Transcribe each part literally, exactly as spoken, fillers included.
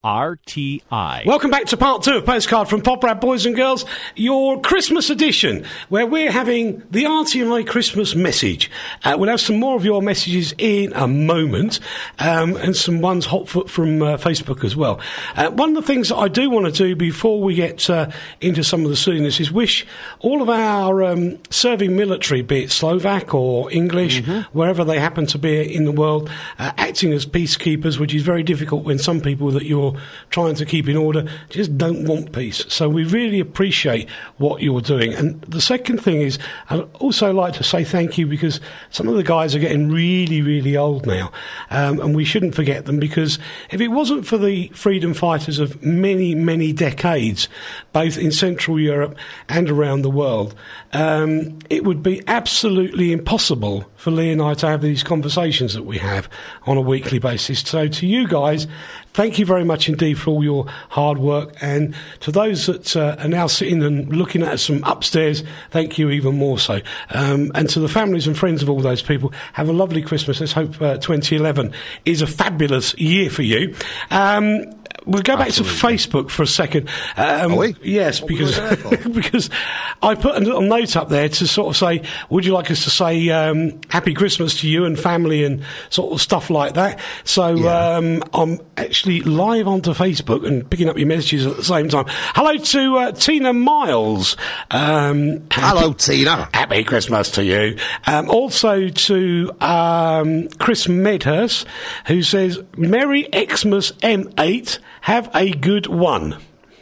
R T I. Welcome back to part two of Postcard from Pop Rad, boys and girls, your Christmas edition, where we're having the R T I Christmas message. Uh, we'll have some more of your messages in a moment, um, and some ones hot foot from uh, Facebook as well. Uh, one of the things that I do want to do before we get uh, into some of the silliness is wish all of our um, serving military, be it Slovak or English, mm-hmm. wherever they happen to be in the world, uh, acting as peacekeepers, which is very difficult when some people that you're trying to keep in order just don't want peace. So we really appreciate what you're doing. And the second thing is, I'd also like to say thank you, because some of the guys are getting really, really old now, um, and we shouldn't forget them, because if it wasn't for the freedom fighters of many, many decades, both in Central Europe and around the world, um, it would be absolutely impossible for Lee and I to have these conversations that we have on a weekly basis. So to you guys, thank you very much indeed for all your hard work. And to those that uh, are now sitting and looking at us from upstairs, thank you even more so. Um, and to the families and friends of all those people, have a lovely Christmas. Let's hope uh, twenty eleven is a fabulous year for you. Um, We'll go back Absolutely. to Facebook for a second. Um, Are we? Yes, what because because I put a little note up there to sort of say, would you like us to say um, Happy Christmas to you and family and sort of stuff like that? So yeah. um, I'm actually live onto Facebook and picking up your messages at the same time. Hello to uh, Tina Miles. Um, happy, Hello, Tina. Happy Christmas to you. Um, also to um, Chris Medhurst, who says, Merry Xmas M eight. Have a good one.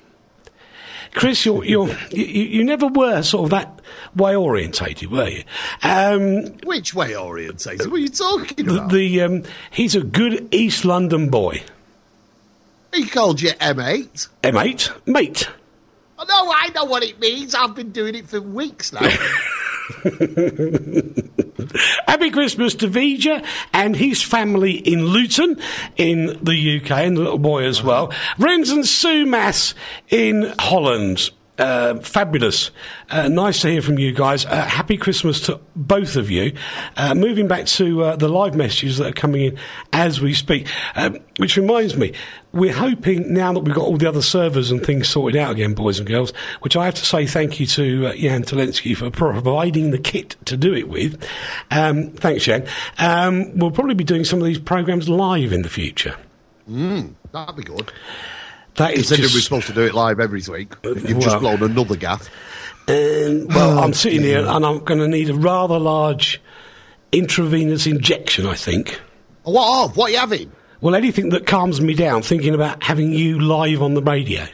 Chris, you're, you're, you you never were sort of that way orientated, were you? Um, Which way orientated? What are you talking about? The, the um, he's a good East London boy. He called you M eight. M eight? Mate. Oh, no, I know what it means. I've been doing it for weeks now. Happy Christmas to Vija and his family in Luton in the U K, and the little boy as well. Rens and Sumas in Holland. Uh, fabulous. Uh, nice to hear from you guys. Uh, happy Christmas to both of you. Uh, moving back to uh, the live messages that are coming in as we speak, um, which reminds me, we're hoping now that we've got all the other servers and things sorted out again, boys and girls, which I have to say thank you to uh, Jan Talensky for providing the kit to do it with. Um, thanks, Jan. Um, we'll probably be doing some of these programmes live in the future. Mm, that'd be good. That is Considering just, we're supposed to do it live every week. You've well, just blown another gaff. Um, well, I'm sitting here and I'm going to need a rather large intravenous injection, I think. What of? What are you having? Well, anything that calms me down, thinking about having you live on the radio.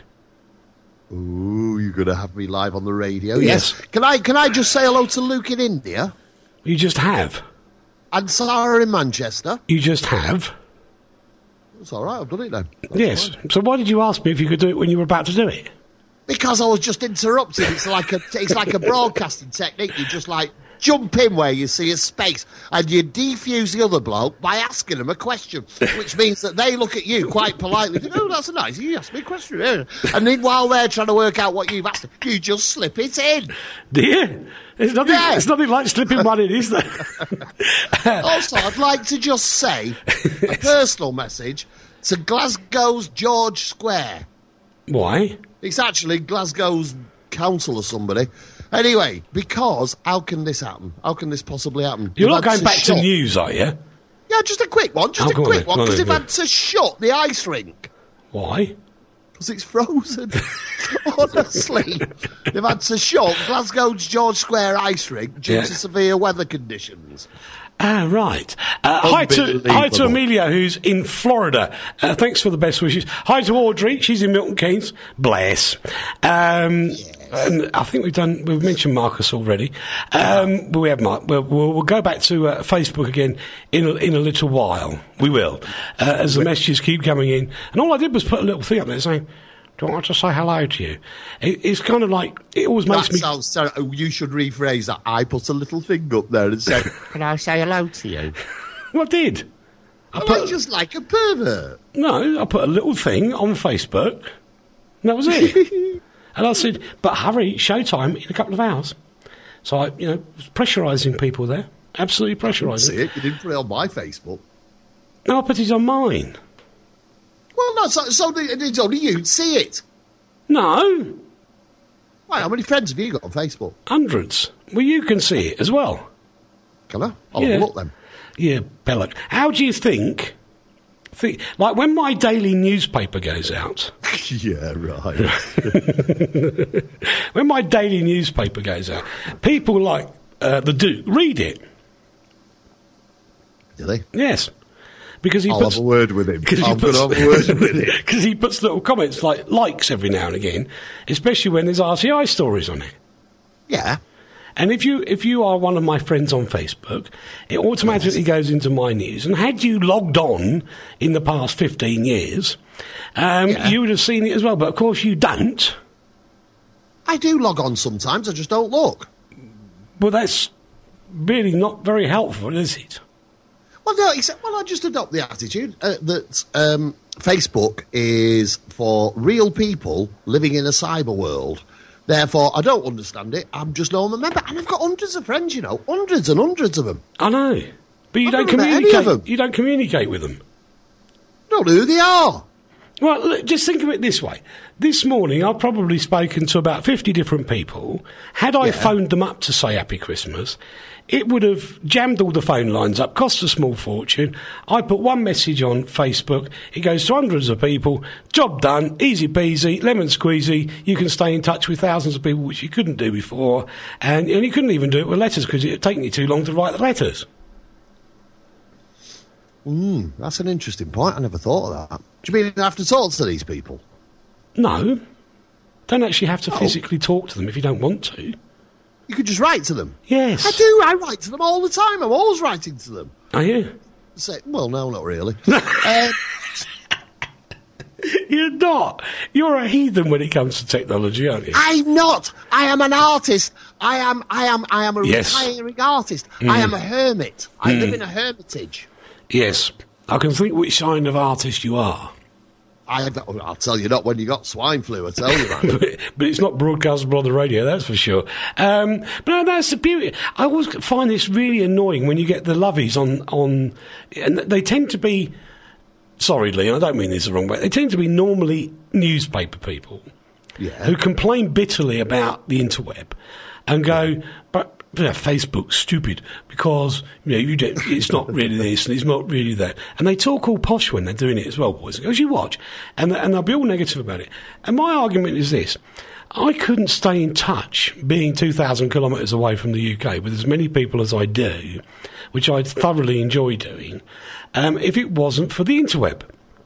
Ooh, you're going to have me live on the radio? Yes. yes. Can I, can I just say hello to Luke in India? You just have. And Sarah in Manchester? You just have. It's all right, I've done it then. That's yes. fine. So why did you ask me if you could do it when you were about to do it? Because I was just interrupted. It's like a it's like a broadcasting technique. You just like jump in where you see a space and you defuse the other bloke by asking them a question, which means that they look at you quite politely. Think, oh, that's nice. You asked me a question. And then while they're trying to work out what you've asked them, you just slip it in. Do you? There's nothing, yeah. There's nothing like slipping one in, is there? Also, I'd like to just say a personal message to Glasgow's George Square. Why? It's actually Glasgow's council or somebody. Anyway, because how can this happen? How can this possibly happen? You're they've not going to back shut. to news, are you? Yeah, just a quick one. Just oh, a quick on, one, because on, they've on. had to shut the ice rink. Why? Because it's frozen. Honestly. They've had to shut Glasgow's George Square ice rink due yeah. to severe weather conditions. Ah, right. Uh, hi to hi to Amelia, who's in Florida. Uh, thanks for the best wishes. Hi to Audrey, she's in Milton Keynes. Bless. Um, yes. And I think we've done. We've mentioned Marcus already. Um, but we have Mark. We'll, we'll, we'll go back to uh, Facebook again in a, in a little while. We will, uh, as the messages keep coming in. And all I did was put a little thing up there saying, do I want to say hello to you? It, it's kind of like, it always makes that me... Sounds, sorry, you should rephrase that. I put a little thing up there and said, can I say hello to you? Well, I did. I Am put, I just like a pervert? No, I put a little thing on Facebook, and that was it. And I said, but hurry, showtime in a couple of hours. So I, you know, was pressurising people there. Absolutely pressurising. See it? You didn't put it on my Facebook. No, I put it on mine. Well, no, so, so it's only you'd see it. No. Why, how many friends have you got on Facebook? Hundreds. Well, you can see it as well. Can I? I'll Yeah. have a look then. Yeah, Belloc. How do you think, think... Like, when my daily newspaper goes out... Yeah, right. when my daily newspaper goes out, people like uh, the Duke read it. Do they? Yes. Because he I'll puts, have a word with him. Because he, I'm going puts- to have a word with him. 'cause he puts little comments like likes every now and again, especially when there's R T I stories on it. Yeah. And if you if you are one of my friends on Facebook, it automatically goes into my news. And had you logged on in the past fifteen years, um, Yeah. you would have seen it as well. But of course you don't. I do log on sometimes, I just don't look. Well, that's really not very helpful, is it? Well, no, except, well, I just adopt the attitude uh, that um, Facebook is for real people living in a cyber world. Therefore, I don't understand it. I'm just no member. And I've got hundreds of friends, you know, hundreds and hundreds of them. I know, but you I've don't never met any of communicate. them. You don't communicate with them. Don't know who they are. Well, look, just think of it this way. This morning, I've probably spoken to about fifty different people. Had I Yeah. phoned them up to say Happy Christmas, it would have jammed all the phone lines up, cost a small fortune. I put one message on Facebook. It goes to hundreds of people. Job done. Easy peasy. Lemon squeezy. You can stay in touch with thousands of people, which you couldn't do before. And, and you couldn't even do it with letters because it had taken you too long to write the letters. Mm, that's an interesting point. I never thought of that. Do you mean you have to talk to these people? No. Don't actually have to Oh. physically talk to them if you don't want to. You could just write to them. Yes. I do. I write to them all the time. I'm always writing to them. Are you? Say, well, no, not really. uh, You're not. You're a heathen when it comes to technology, aren't you? I'm not. I am an artist. I am. I am. I am a Yes. retiring artist. I am a hermit. I live in a hermitage. Yes. I can think which kind of artist you are. I, I'll tell you not when you got swine flu. I tell you that. but, but it's not broadcastable on the radio, that's for sure. Um, but no, that's the beauty. I always find this really annoying when you get the lovies on, on, and they tend to be, sorry, Lee, I don't mean this the wrong way, they tend to be normally newspaper people Yeah. who complain bitterly about the interweb and go, but yeah, Facebook's stupid because you know you don't, it's not really this and it's not really that, and they talk all posh when they're doing it as well, boys and girls. You watch, and and they'll be all negative about it. And my argument is this: I couldn't stay in touch, being two thousand kilometres away from the U K, with as many people as I do, which I thoroughly enjoy doing, um, if it wasn't for the interweb.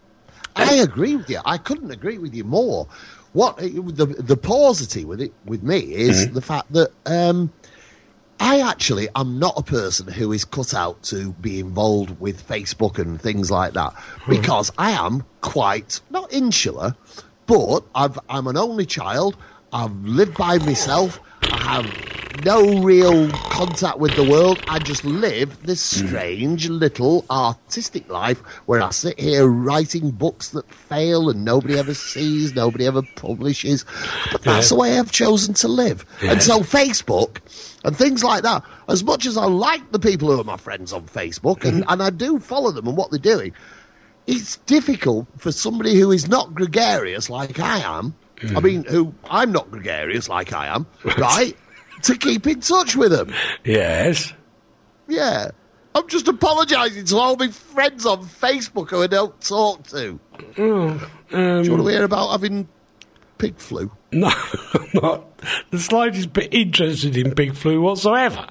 I agree with you. I couldn't agree with you more. What the the paucity with it with me is Mm-hmm. the fact that um, I actually am not a person who is cut out to be involved with Facebook and things like that because I am quite not insular, but I've, I'm an only child. I've lived by myself. I have no real contact with the world. I just live this strange little artistic life where I sit here writing books that fail and nobody ever sees, nobody ever publishes. But that's Yeah. the way I've chosen to live. Yeah. And so Facebook and things like that, as much as I like the people who are my friends on Facebook, and, and I do follow them and what they're doing, it's difficult for somebody who is not gregarious like I am, I mean, who I'm not gregarious like I am, right, to keep in touch with them. Yes. Yeah. I'm just apologising to all my friends on Facebook who I don't talk to. Oh, um, Do you want to hear about having pig flu? No, I'm not the slightest bit interested in pig flu whatsoever.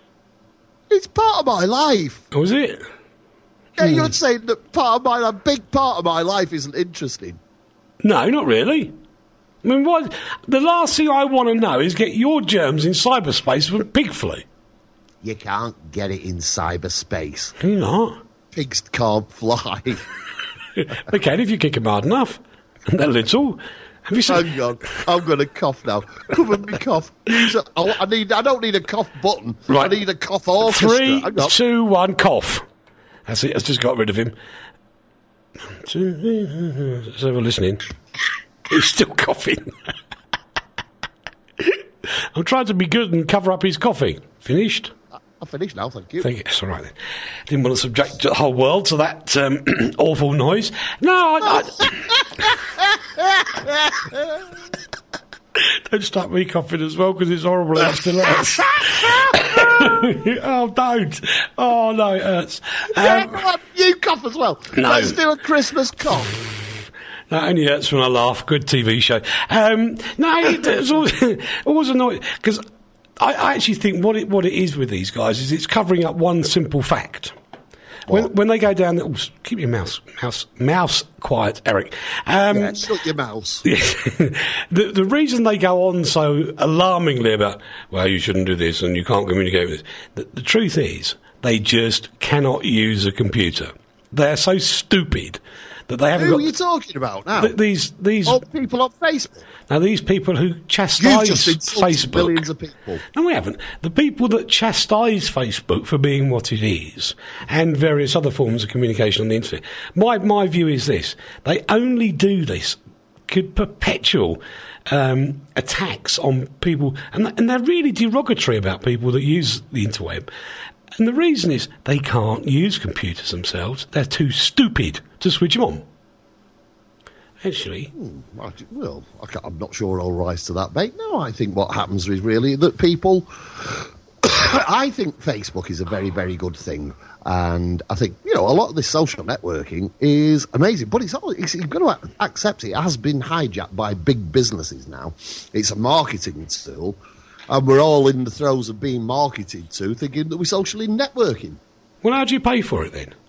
It's part of my life. Oh, is it? Yeah, you're saying that part of my, a big part of my life isn't interesting. No, not really. I mean, what? The last thing I want to know is get your germs in cyberspace from pig flu. You can't get it in cyberspace. Can you not? Pigs can't fly. They can if you kick them hard enough. And they're little. Have you seen? Hang on, I'm going to cough now. Cover me cough. Use a, I, I need. I don't need a cough button. Right. I need a cough orchestra. Three, Hang on. two, one, cough. That's it. I've just got rid of him. Two, so we're listening. He's still coughing. I'm trying to be good and cover up his coughing. Finished? I've finished now, thank you. Thank you. That's all right then. Didn't want to subject the whole world to that um, awful noise. No, I... I don't start me coughing as well, because it's horrible and it still hurts. Oh, don't. Oh, no, it hurts. Um, you cough as well. No. Let's do a Christmas cough. That only hurts when I laugh. Good T V show. Um, no, it, it's always, always annoying, because I, I actually think what it, what it is with these guys is it's covering up one simple fact. When, when they go down, the, oh, keep your mouse, mouse, mouse quiet, Eric. Um, yeah, shut your mouse. the, the reason they go on so alarmingly about, well, you shouldn't do this and you can't communicate with this, the, the truth is they just cannot use a computer. They're so stupid that they haven't Who got... are you talking about now? Th- these these All people on Facebook. Now, these people who You've chastise just insulted Facebook... millions of people. No, we haven't. The people that chastise Facebook for being what it is, and various other forms of communication on the internet, my, my view is this. They only do this could perpetual um, attacks on people, and, and they're really derogatory about people that use the interweb. And the reason is they can't use computers themselves. They're too stupid to switch them on. Actually... Hmm, I, well, I can't, I'm not sure I'll rise to that bait. No, I think what happens is really that people... I think Facebook is a very, very good thing. And I think, you know, a lot of this social networking is amazing. But it's, all, it's you've got to accept it has been hijacked by big businesses now. It's a marketing tool. And we're all in the throes of being marketed to, thinking that we're socially networking. Well, how do you pay for it then?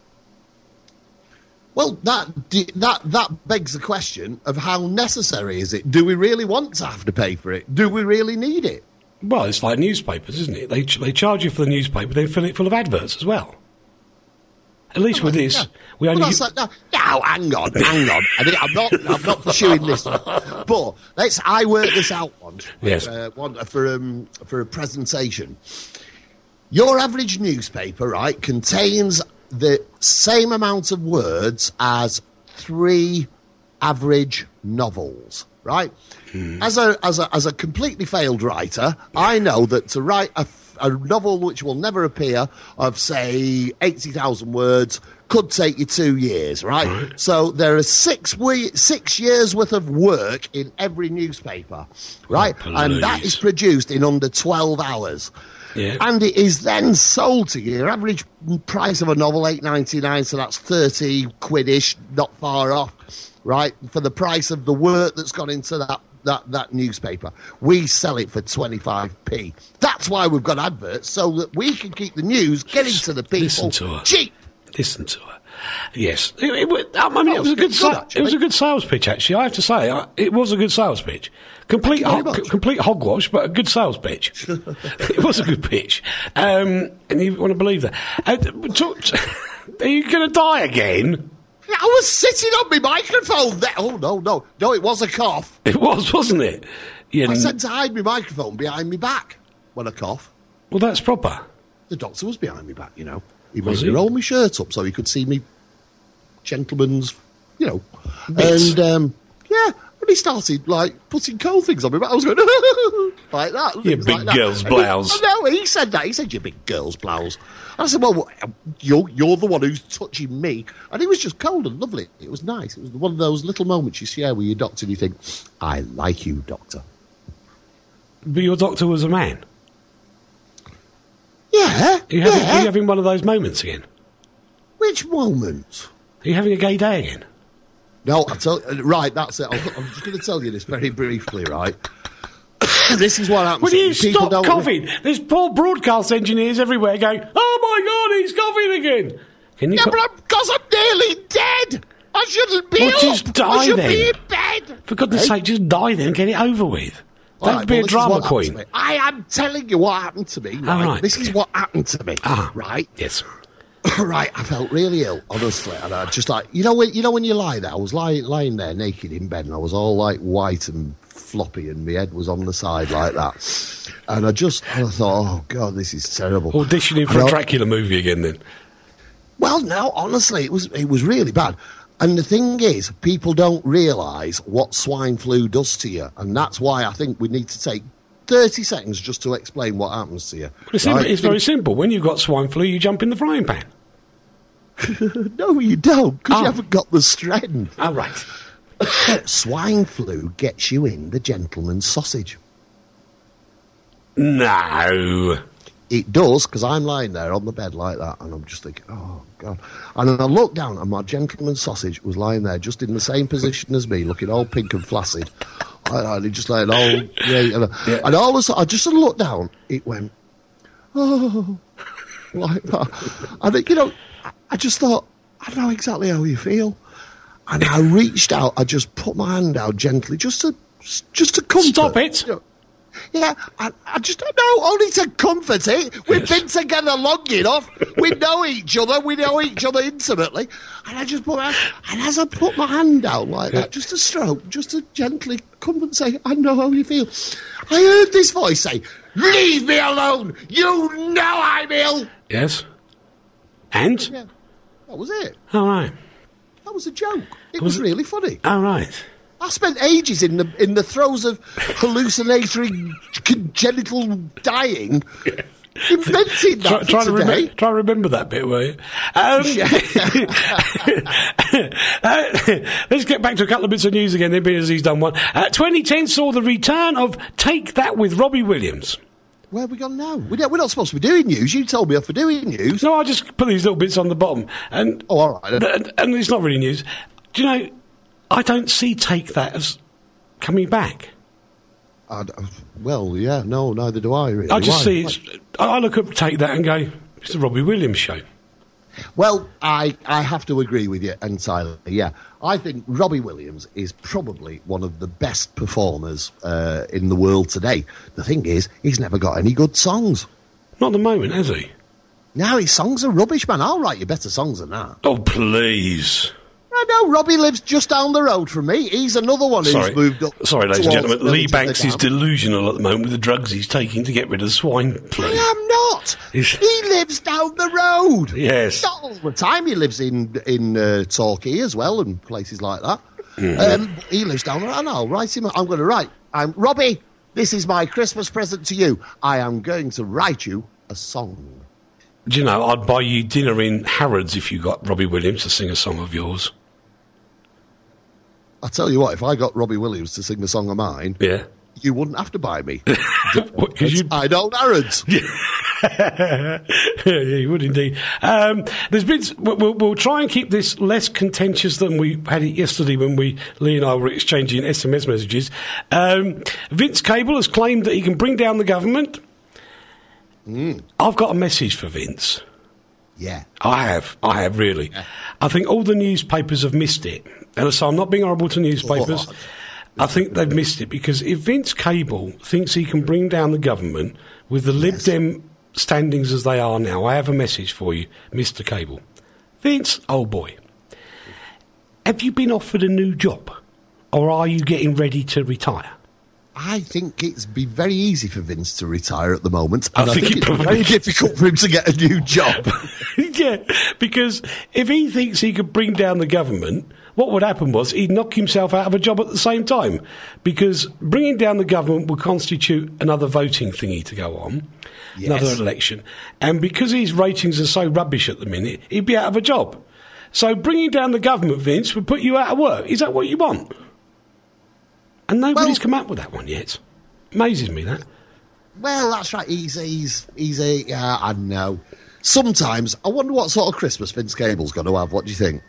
Well, that that that begs the question of how necessary is it? Do we really want to have to pay for it? Do we really need it? Well, it's like newspapers, isn't it? They they charge you for the newspaper, they fill it full of adverts as well. At least with this, yeah. we only... Well, that's like, no, no, hang on, hang on. I mean, I'm not, I'm not pursuing this one. But let's. I worked this out once. Yes. Uh, one for um for a presentation. Your average newspaper, right, contains the same amount of words as three average novels, right? Hmm. As a as a as a completely failed writer, I know that to write a a novel which will never appear of, say, eighty thousand words could take you two years, right? right. So there are six we- six years worth of work in every newspaper, right? Oh, and that is produced in under twelve hours. Yeah. And it is then sold to you. Your average price of a novel, eight ninety-nine, so that's thirty quid-ish, not far off, right? For the price of the work that's gone into that That, that newspaper. We sell it for twenty-five p. That's why we've got adverts, so that we can keep the news getting to the people Listen to her. cheap. Listen to her. Yes. It, it, I mean, Oh, it was a good, good, sa- actually. it was a good sales pitch, actually. I have to say, I, it was a good sales pitch. Complete, Thank you very ho- much. complete hogwash, but a good sales pitch. It was a good pitch, um, and you want to believe that. Uh, talk, are you going to die again? I was sitting on my microphone there. Oh, no, no. No, it was a cough. It was, wasn't it? Yeah, I said to hide my microphone behind my back when I cough. well, that's proper. The doctor was behind my back, you know. He Was made he? me roll my shirt up so he could see me gentleman's, you know. Bits. And, um, yeah, and he started, like, putting cold things on me. But I was going, like that. You things big like that. girl's And he- blouse. No, he said that. He said, you big girl's blouse. I said, well, you're, you're the one who's touching me. And he was just cold and lovely. It was nice. It was one of those little moments you share with your doctor and you think, I like you, doctor. But your doctor was a man. Yeah, Are you having, yeah. are you having one of those moments again? Which moment? Are you having a gay day again? No, I tell right. That's it. I'll, I'm just going to tell you this very briefly, right? This is what happens. Will you People stop don't- coughing? There's poor broadcast engineers everywhere going, oh my God, he's coughing again. Can you Yeah, co- but I'm, because I'm nearly dead. I shouldn't be Well, up. just die I should then. be in bed. For goodness Hey? sake, just die then, get it over with. Don't Right, be well, a this is drama what happened to queen. me. I am telling you what happened to me. Right? right. This is what happened to me. Ah, Right. Yes. Right, I felt really ill, honestly, and I just like you know when you know when you lie there. I was lying lying there naked in bed, and I was all like white and floppy, and my head was on the side like that. And I just I thought, oh God, this is terrible. Auditioning for And a I- Dracula movie again then. Well, no, honestly, it was it was really bad. And the thing is, people don't realise what swine flu does to you, and that's why I think we need to take thirty seconds just to explain what happens to you. It's, right? simple, it's very simple. When you've got swine flu, you jump in the frying pan. No, you don't, because Oh. you haven't got the strength. Oh, right. Swine flu gets you in the gentleman's sausage. No. It does, because I'm lying there on the bed like that, and I'm just thinking, oh, God. And then I look down, and my gentleman's sausage was lying there, just in the same position as me, looking all pink and flaccid. And he just like, oh, yeah. And, Yeah. and all of a sudden, I just looked down, it went, oh, like that. And, it, you know, I, I just thought, I know exactly how you feel. And I reached out, I just put my hand out gently, just to, just to comfort. Stop it. You know. Yeah, I, I just don't know, only to comfort it. We've Yes. been together long enough. We know each other. We know each other intimately. And I just put my and as I put my hand out like that, just to stroke, just to gently comfort and say, I know how you feel. I heard this voice say, leave me alone. You know I'm ill. Yes. And? Yeah, that was it. All right. That was a joke. It Was was it- really funny. All right. I spent ages in the in the throes of hallucinatory congenital dying, inventing that Try, for try, to today. remember, try to remember that bit, will you? Um, uh, let's get back to a couple of bits of news again, then, being as he's done one. Uh, twenty ten saw the return of Take That with Robbie Williams. Where have we gone now? We're not, we're not supposed to be doing news. You told me off for doing news. No, I just put these little bits on the bottom. And, Oh, all right. and, and it's not really news. Do you know, I don't see Take That as coming back. I d- well, yeah, no, neither do I, really. I just Why? see it's. I I look up Take That and go, it's the Robbie Williams show. Well, I, I have to agree with you entirely, yeah. I think Robbie Williams is probably one of the best performers uh, in the world today. The thing is, he's never got any good songs. Not at the moment, has he? Now his songs are rubbish, man. I'll write you better songs than that. Oh, please. I know, Robbie lives just down the road from me. He's another one Sorry, who's moved up. Sorry, ladies and towards gentlemen. Lee Village of Banks the is Dam. delusional at the moment with the drugs he's taking to get rid of swine flu. I am not. Is- He lives down the road. Yes. Not all the time. He lives in in uh, Torquay as well and places like that. Mm-hmm. Um, he lives down there, and I'll write him. I'm going to write. I'm Robbie. This is my Christmas present to you. I am going to write you a song. Do you know, I'd buy you dinner in Harrods if you got Robbie Williams to sing a song of yours. I tell you what, if I got Robbie Williams to sing a song of mine, Yeah. you wouldn't have to buy me. Because you I don't Harrods. yeah, you would indeed. Um, there's been. We'll, we'll- we'll try and keep this less contentious than we had it yesterday when we Lee and I were exchanging S M S messages. Um, Vince Cable has claimed that he can bring down the government. I've got a message for Vince. Yeah. I have. I have really. I think all the newspapers have missed it, and so I'm not being horrible to newspapers. What? I think they've missed it because if Vince Cable thinks he can bring down the government with the Lib Yes. Dem standings as they are now, I have a message for you, Mister Cable. Vince, old boy, have you been offered a new job, or are you getting ready to retire? I think it's be very easy for Vince to retire at the moment. I And I think think, he it's probably very is. difficult for him to get a new job. Yeah, because if he thinks he could bring down the government, what would happen was he'd knock himself out of a job at the same time. Because bringing down the government would constitute another voting thingy to go on, Yes. another election. And because his ratings are so rubbish at the minute, he'd be out of a job. So bringing down the government, Vince, would put you out of work. Is that what you want? And nobody's Well- come up with that one yet. Amazes me, that. Well, that's right. He's he's he's a. Yeah, I know. Sometimes I wonder what sort of Christmas Vince Cable's going to have. What do you think?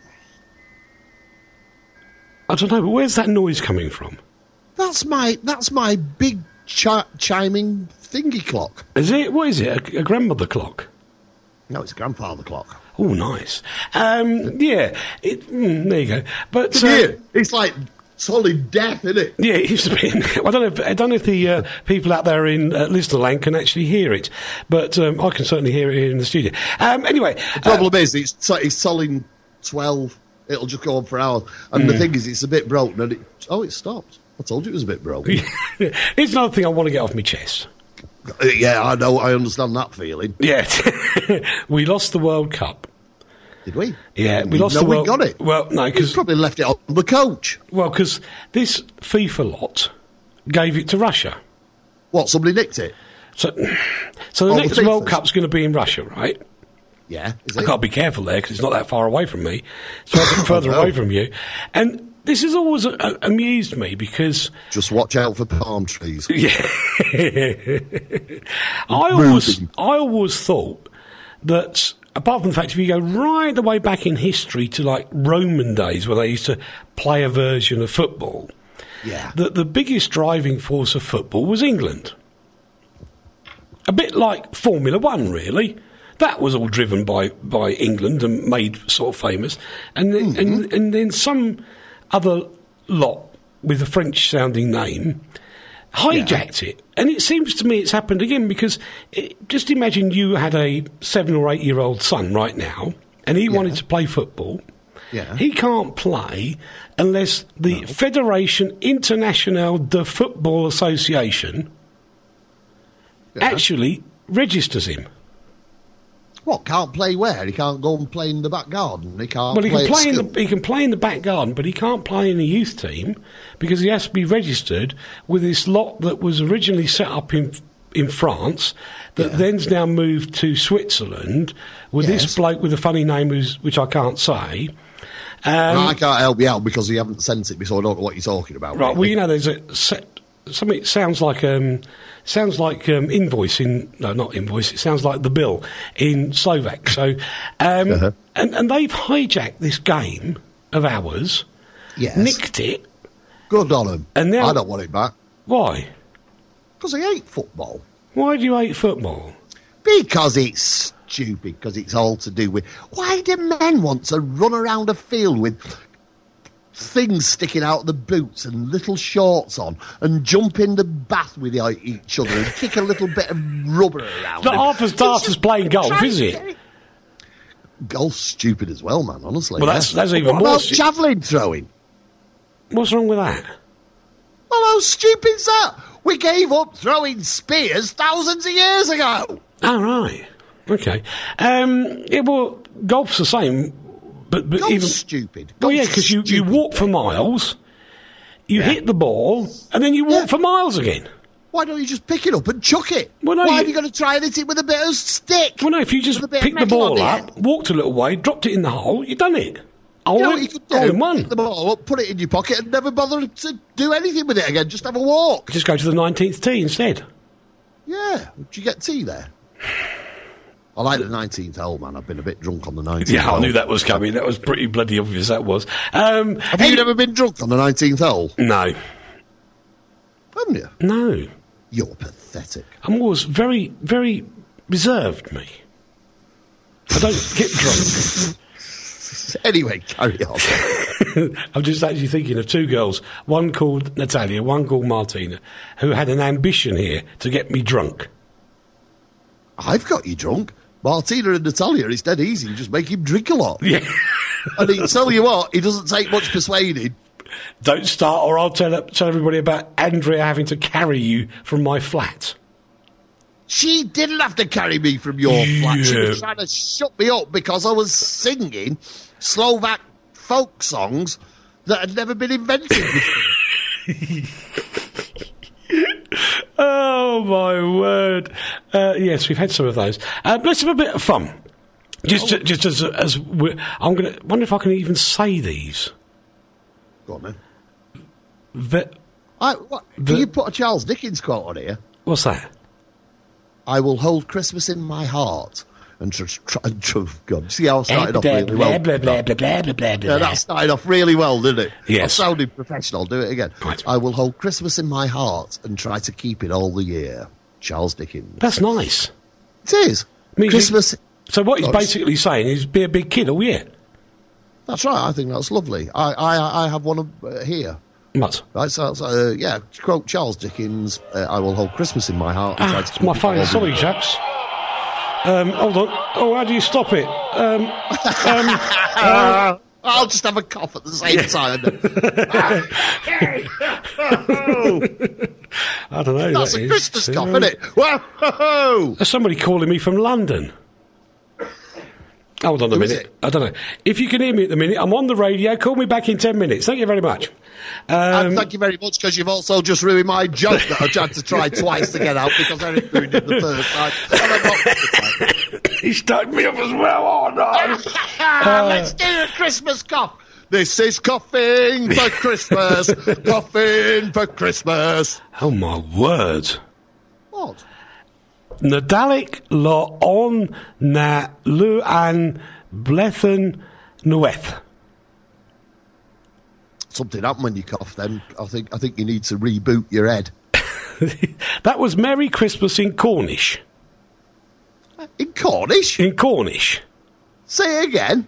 I don't know, but where's that noise coming from? That's my that's my big chi- chiming thingy clock. Is it? What is it? A, a grandmother clock? No, it's a grandfather clock. Oh, nice. Um, yeah, it, mm, there you go. But uh, Yeah, it's like solid death, isn't it? yeah, it's been, I don't know. If, I don't know if the uh, people out there in uh, Listerland can actually hear it, but um, I can certainly hear it here in the studio. Um, anyway, The problem is, it's so- it's selling twelve. It'll just go on for hours. And the thing is, it's a bit broken. And it, oh, it stopped. I told you it was a bit broken. uh, it's another thing I want to get off my chest. Uh, yeah, I know. I understand that feeling. Yeah, we lost the World Cup. Did we? Yeah, we lost no, the we World. got it. Well, no, We because probably left it on the coach. well, because this FIFA lot gave it to Russia. What, somebody nicked it? So, so the Oh, next the World FIFAs. Cup's going to be in Russia, right? Yeah, is I've it? got to be careful there because it's not that far away from me. It's further, further no. away from you. And this has always uh, amused me because... Just watch out for palm trees. Yeah. I always, Moving. I always thought that, apart from the fact if you go right the way back in history to like Roman days where they used to play a version of football, Yeah. that the biggest driving force of football was England. A bit like Formula One, really. That was all driven by, by England and made sort of famous. And then, and, and then some other lot with a French-sounding name hijacked it. And it seems to me it's happened again because it, just imagine you had a seven- or eight-year-old son right now and he wanted to play football. Yeah. He can't play unless the Fédération Internationale de Football Association Yeah. actually registers him. What, can't play where? He can't go and play in the back garden? He can't Well, he play can at play in school? the he can play in the back garden, but he can't play in the youth team because he has to be registered with this lot that was originally set up in in France, that Yeah. then's now moved to Switzerland with Yes. this bloke with a funny name who's, which I can't say. Um, No, I can't help you out because you haven't sent it me, so I don't know what you're talking about. Right. Well, really. you know, there's a set, something. It sounds like um, sounds like um, invoice in no, not invoice. It sounds like the bill in Slovak. So, um, Uh-huh. and and they've hijacked this game of ours, Yes. nicked it. Good on him. And now- I don't want it back. Why? Because I hate football. Why do you hate football? Because it's stupid, because it's all to do with... Why do men want to run around a field with things sticking out the boots and little shorts on and jump in the bath with e- each other and kick a little bit of rubber around? It's not and- half as daft as playing golf, Try is and it? get it. Golf's stupid as well, man, honestly. Well, yeah. that's- that's even What more about stu- javelin throwing? What's wrong with that? Well, how stupid's that? We gave up throwing spears thousands of years ago. Oh, right. Okay. Um, yeah, well, golf's the same, but, but Golf's even... stupid. Well, yeah, Golf's because you, you stupid. walk for miles, you Yeah. hit the ball, and then you walk Yeah. for miles again. Why don't you just pick it up and chuck it? Well, no, Why you- have you got to try and hit it with a bit of stick? Well, no, if you just With a bit of picked the metal ball on the up, end. walked a little way, dropped it in the hole, you've done it. Oh, You know what you could do? all in one. Pick the ball up, put it in your pocket, and never bother to do anything with it again. Just have a walk. Just go to the nineteenth tee instead. Yeah. Did you get tea there? I like the nineteenth hole, man. I've been a bit drunk on the nineteenth Yeah, hole. I knew that was coming. That was pretty bloody obvious, that was. Um, Have you never been drunk on the nineteenth hole? No. Haven't you? No. You're pathetic. I'm always very, very reserved, me. I don't get drunk. Anyway, carry on. I'm just actually thinking of two girls, one called Natalia, one called Martina, who had an ambition here to get me drunk. I've got you drunk. Martina and Natalia, it's dead easy. You just make him drink a lot. Yeah. And he tell you what, he doesn't take much persuading. Don't start, or I'll tell, tell everybody about Andrea having to carry you from my flat. She didn't have to carry me from your flat. She Yeah. was trying to shut me up because I was singing Slovak folk songs that had never been invented before. Oh, my word. Uh, yes, we've had some of those. Uh, let's have a bit of fun. Just, Oh. just as, as we're, I'm going to wonder if I can even say these. Go on, then. Ve- I, what, The- can you put a Charles Dickens quote on here? what's that? I will hold Christmas in my heart. And tr- tr- and tr- God, see how I started off really well? blah, blah, blah, blah, blah, blah, Yeah, that started off really well, didn't it? Yes. I sounded professional. I'll do it again. Right. I will hold Christmas in my heart and try to keep it all the year. Charles Dickens. That's nice. It is. Means Christmas. you- so what he's Gosh. basically saying is be a big kid all year. That's right. I think that's lovely. I I, I have one of, uh, here. What? Right, so, so uh, yeah, to quote Charles Dickens, uh, I will hold Christmas in my heart. and Ah, try to it's keep my it phone. all Sorry, the- chaps. Um, hold on. Oh, how do you stop it? Um, um, Uh, I'll just have a cough at the same time. I don't know. That's that a is. Christmas cough, Uh, isn't it? Whoa! There's somebody calling me from London. Hold on a Who is minute. it? I don't know. If you can hear me at the minute, I'm on the radio. Call me back in ten minutes. Thank you very much. Um, and thank you very much, because you've also just ruined my joke that I tried to try twice to get out because Eric ruined it the first time. And I got the time. He stuck me up as well. Oh, no. uh, Let's do a Christmas cough. This is coughing for Christmas. Coughing for Christmas. Oh, my word. What? Nadalik lo on na luan blethen nueth. Something happened when you cough. Then I think I think you need to reboot your head. That was Merry Christmas in Cornish. In Cornish? In Cornish. Say it again.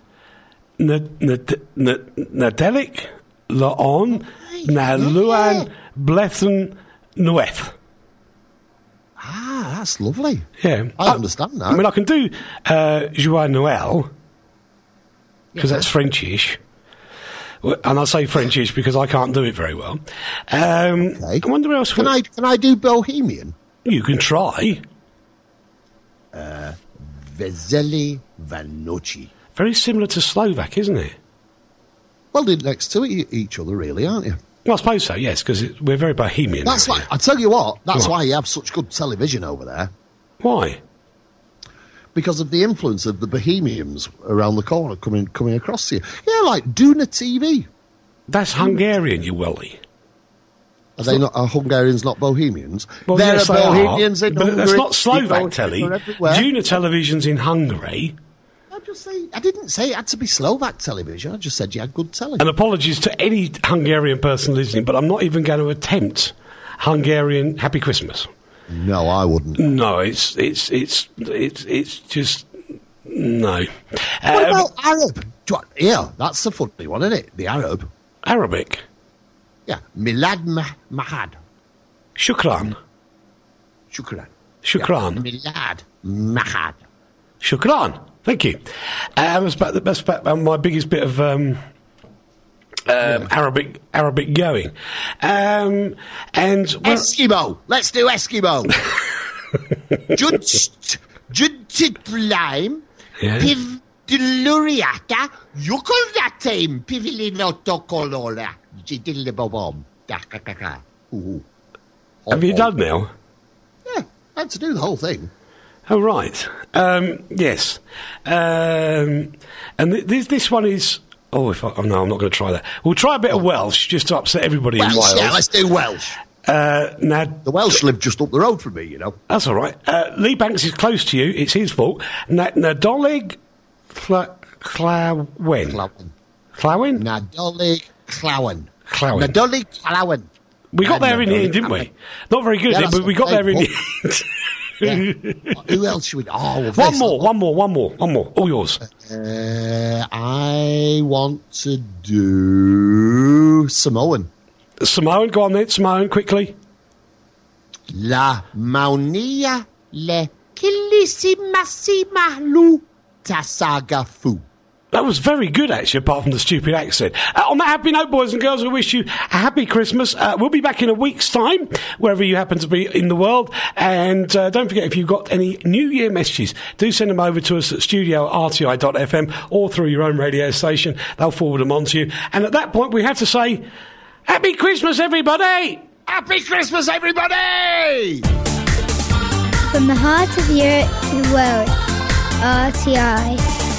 Nadalik lo on na luan blethen nueth. Ah, that's lovely. Yeah, I understand that. I mean, I can do uh, Joyeux Noël because Yeah. that's Frenchish. Well, and I say Frenchish because I can't do it very well. Um, Okay. I wonder what else. Can we- I can I do Bohemian? You can try. Veseli Vanoci. Very similar to Slovak, isn't it? Well, they're next to e- each other, really, aren't you? Well, I suppose so. Yes, because we're very Bohemian. That's aren't why. I tell you what. That's What? why you have such good television over there, we? Why? because of the influence of the Bohemians around the corner coming coming across to you. Yeah, like Duna T V. That's Hungarian, you welly. Are they not? Are Hungarians not Bohemians? Well, there yes, are they Bohemians are, in but Hungary. that's not Slovak People telly. are everywhere. Duna television's in Hungary. I just say I didn't say it had to be Slovak television. I just said you had good television. And apologies to any Hungarian person listening, but I'm not even going to attempt Hungarian Happy Christmas. No, I wouldn't. No, it's it's it's it's it's just no. What Um, about Arab? Do you want- Yeah, that's the funny one, isn't it? The Arab. Arabic? Yeah, Milad Mah- Mahad. Shukran. Shukran. Shukran. Milad Mahad. Shukran. Thank you. Um, that's about, that's about my biggest bit of um, um, Arabic Arabic going. Um, and well, Eskimo. Let's do Eskimo. Jud Judtitlaim. Yeah. Piv Duluriata. Yukoldatim. Pivilinotokolora. Jidillibobom. Dakakaka. Ooh. have you done now? Yeah, I had to do the whole thing. Oh, right. Um, yes. Um, and th- this this one is. Oh, if I, oh no, I'm not going to try that. We'll try a bit of Welsh just to upset everybody in Welsh, Wales. yeah, let's do Welsh. Uh, now, The Welsh live just up the road from me, you know. that's all right. Uh, Lee Banks is close to you. It's his fault. Na- Nadolig Cla- Clawen. Clowen. Clawen? Nadolig Clowen. Clowen. Nadolig Clowen. We got there in the end, didn't we? Not very good, Yeah, but that's we got okay. there in the end. Yeah. Who else should we... Oh, well, One this- more, one more, one more, one more. All yours. Uh, I want to do Samoan. Samoan, go on then. Samoan, quickly. La Maunia le Kilisimasimahlu Tasagafu. That was very good, actually, apart from the stupid accent. Uh, on that happy note, boys and girls, we wish you a happy Christmas. Uh, we'll be back in a week's time, wherever you happen to be in the world. And uh, don't forget, if you've got any New Year messages, do send them over to us at studio at r t i dot f m or through your own radio station. They'll forward them on to you. And at that point, we have to say, Happy Christmas, everybody! Happy Christmas, everybody! From the heart of Europe to the world, R T I.